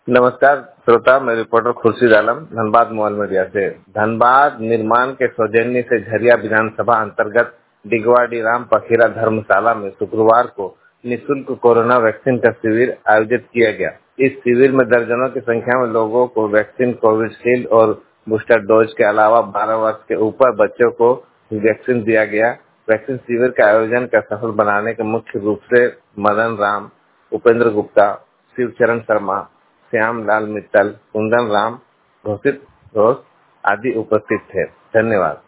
नमस्कार श्रोता, मैं reporter Khurshid Alam Dhanbad mobile media से। धनबाद निर्माण के सौजन्य से झरिया विधानसभा अंतर्गत डिगवाडी राम पखेरा धर्मशाला में शुक्रवार को निःशुल्क कोरोना वैक्सीन का शिविर आयोजित किया गया। इस शिविर में दर्जनों की संख्या में लोगों को वैक्सीन कोविशील्ड और बूस्टर डोज के अलावा 12 वर्ष के ऊपर बच्चों को वैक्सीन दिया गया। वैक्सीन शिविर का आयोजन का सफल बनाने के मुख्य रूप से मदन राम, उपेंद्र गुप्ता, शिवचरण शर्मा, श्याम लाल मित्तल, कुंदन राम, घोषित घोष आदि उपस्थित थे। धन्यवाद।